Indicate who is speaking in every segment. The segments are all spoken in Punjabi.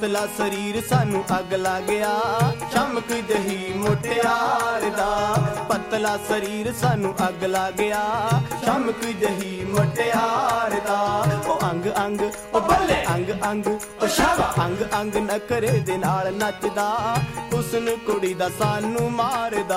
Speaker 1: ਪਤਲਾ ਸਰੀਰ ਸਾਨੂੰ ਅੱਗ ਲੱਗਿਆ ਚਮਕ ਜਹੀ ਮੁਟਿਆਰ ਦਾ। ਪਤਲਾ ਸਰੀਰ ਸਾਨੂੰ ਅੱਗ ਲੱਗਿਆ ਚਮਕ ਜਹੀ ਮੁਟਿਆਰ ਦਾ। ਉਹ ਅੰਗ ਅੰਗ ਉਹ ਬੱਲੇ ਅੰਗ ਅੰਗ ਉਹ ਸ਼ਾਬਾ ਅੰਗ ਅੰਗ ਨਖਰੇ ਦੇ ਨਾਲ ਨੱਚਦਾ ਹੁਸਨ ਕੁੜੀ ਦਾ ਸਾਨੂੰ ਮਾਰਦਾ।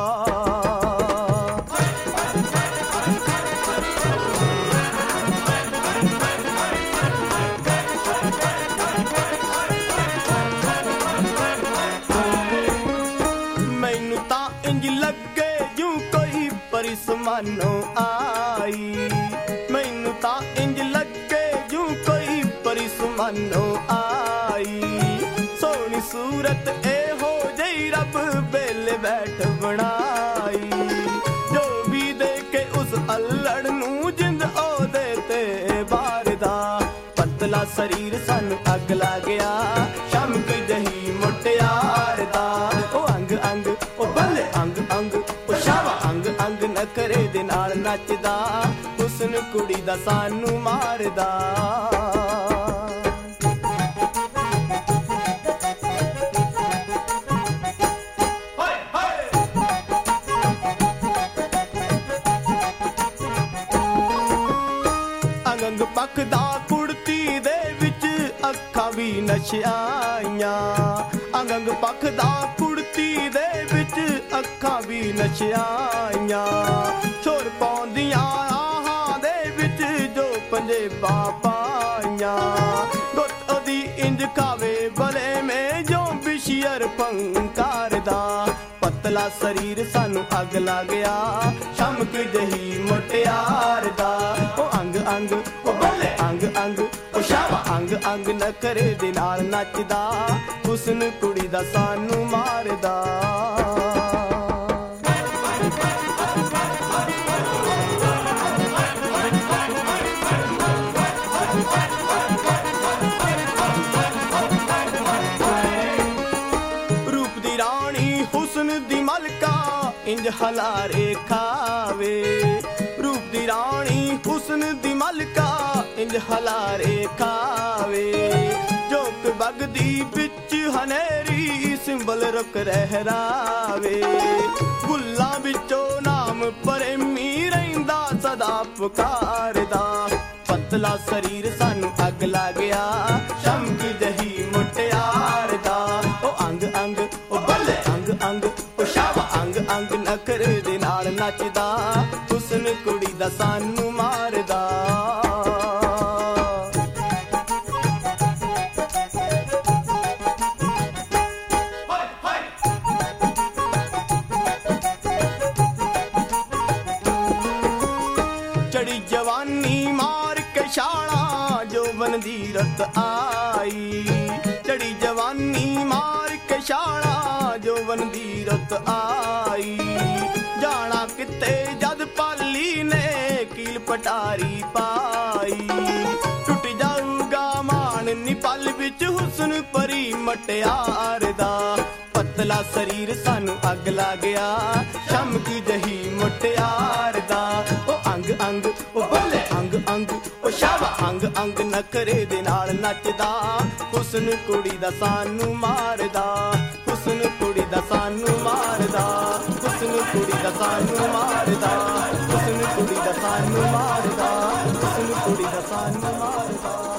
Speaker 1: ਮੈਨੂੰ ਤਾਂ ਇੰਜ ਲੱਗੇ ਜੂ ਕੋਈ ਪਰਿਸਮਾਨੋ ਆਈ। ਮੈਨੂੰ ਤਾਂ ਇੰਜ ਲੱਗੇ ਜੂ ਕੋਈ ਪਰਿਸਮਾਨੋ ਆਈ। ਸੋਹਣੀ ਸੂਰਤ ਇਹੋ ਜਿਹੀ ਰੱਬ ਵੇਲੇ ਬੈਠ ਬਣਾਈ। ਜੋ ਵੀ ਦੇਖੇ ਉਸ ਅਲੜ ਨੂੰ ਜਿੰਦ ਉਹਦੇ ਤੇ ਬਾਰਦਾ। ਪਤਲਾ ਸਰੀਰ ਸਾਨੂੰ ਅੱਗ ਲੱਗਿਆ ਚਮਕ ਜਹੀ ਮੁਟਿਆਰ ਦਾ। ਉਹ ਅੰਗ ਅੰਗ ਉਹ ਬੱਲੇ ਅੰਗ ਅੰਗ ਉਹ ਸ਼ਾਬਾ ਅੰਗ ਅੰਗ ਨਖਰੇ ਦੇ ਨਾਲ ਨੱਚਦਾ ਹੁਸਨ ਕੁੜੀ ਦਾ ਸਾਨੂੰ ਮਾਰਦਾ। ਅੰਗ ਪੱਕਦਾ ਕੁੜਤੀ ਦੇ ਵਿੱਚ ਅੱਖਾਂ ਵੀ ਨਸ਼ਿਆਈਆਂ। ਅੰਗ ਪੱਕਦਾ ਕੁੜਤੀ ਦੇ ਵਿੱਚ ਅੱਖਾਂ ਵੀ ਨਸ਼ਿਆਈਆਂ। ਛੋਰ ਪਾਉਂਦੀਆਂ ਆਹਾਂ ਦੇ ਵਿੱਚ ਜੋ ਪੰਜੇਬਾਂ ਪਾਈਆਂ। ਗੁੱਤ ਉਹਦੀ ਇੰਜ ਖਾਵੇ ਬਲੇ ਮੇ ਜੋ ਬਿਸ਼ੀਅਰ ਪੰਕਾਰ ਦਾ। ਪਤਲਾ ਸਰੀਰ ਸਾਨੂੰ ਅੱਗ ਲੱਗਿਆ ਚਮਕ ਜਹੀ ਮੁਟਿਆਰ ਦਾ। ਉਹ ਅੰਗ ਅੰਗ ਉਹ ਬੱਲੇ ਅੰਗ ਅੰਗ ਉਹ ਸ਼ਾਬਾ ਅੰਗ ਅੰਗ ਨਖਰੇ ਦੇ ਨਾਲ ਨੱਚਦਾ ਹੁਸਨ ਕੁੜੀ ਦਾ ਸਾਨੂੰ ਮਾਰਦਾ। ਰੂਪ ਦੀ ਰਾਣੀ ਹੁਸਨ ਦੀ ਮਲਕਾ ਇੰਜ ਹਲਾਰੇ ਖਾਵੇ। ਰੂਪ ਦੀ ਰਾਣੀ ਹੁਸਨ ਦੀ ਮਲਕਾ ਇੰਜ ਹਲਾਰੇ ਖਾਵੇ। ਜੋਕ ਬਗਦੀ ਵਿੱਚ ਹਨੇਰੀ ਸਿੰਬਲ ਰੁਕ ਰਹਿਰਾਵੇ। ਬੁੱਲਾਂ ਵਿੱਚੋਂ ਨਾਮ ਪ੍ਰੇਮੀ ਰਹਿੰਦਾ ਸਦਾ ਪੁਕਾਰਦਾ। ਪਤਲਾ ਸਰੀਰ ਸਾਨੂੰ ਅੱਗ ਲੱਗਿਆ ਚਮਕ ਜਹੀ ਮੁਟਿਆਰ ਦਾ। ਉਹ ਅੰਗ ਅੰਗ ਉਹ ਬੱਲੇ ਅੰਗ ਅੰਗ ਉਹ ਸ਼ਾਬਾ ਅੰਗ ਅੰਗ ਨਖਰੇ ਦੇ ਨਾਲ ਨੱਚਦਾ ਹੁਸਨ ਕੁੜੀ ਦਾ ਸਾਨੂੰ ਮਾਰਦਾ। ਚੜੀ ਜਵਾਨੀ ਮਾਰ ਕੇ ਛਾਲਾਂ ਜੋਬਨ ਦੀ ਰਤ ਆਈ। ਚੜੀ ਜਵਾਨੀ ਮਾਰ ਕੇ ਛਾਲਾਂ ਜੋਬਨ ਦੀ ਰਤ ਆਈ। ਜਾਣਾ ਕਿਤੇ ਜਦ ਪਾਲੀ ਨੇ ਕੀਲ ਪਟਾਰੀ ਪਾਈ। ਟੁੱਟ ਜਾਊਗਾ ਮਾਣ ਨੀ ਪਲ ਵਿੱਚ ਹੁਸਨ ਪਰੀ ਮਟਿਆਰ ਦਾ। ਪਤਲਾ ਸਰੀਰ ਸਾਨੂੰ ਅੱਗ ਲੱਗਿਆ ਚਮਕ ਜਹੀ ਮੁਟਿਆਰ ਦਾ। ਉਹ ਅੰਗ ਅੰਗ ਉਹ ਬੱਲੇ ਅੰਗ ਅੰਗ ਉਹ ਸ਼ਾਬਾ ਅੰਗ ਅੰਗ ਨਖਰੇ ਦੇ ਨਾਲ ਨੱਚਦਾ ਹੁਸਨ ਕੁੜੀ ਦਾ ਸਾਨੂੰ ਮਾਰਦਾ। ਹੁਸਨ ਕੁੜੀ ਦਾ ਸਾਨੂੰ ਮਾਰਦਾ। ਹੁਸਨ ਕੁੜੀ ਦਾ ਸਾਨੂੰ ਮਾਰਦਾ। ਹੁਸਨ ਕੁੜੀ ਦਾ ਸਾਨੂੰ ਮਾਰਦਾ। ਹੁਸਨ ਕੁੜੀ ਦਾ ਸਾਨੂੰ ਮਾਰਦਾ।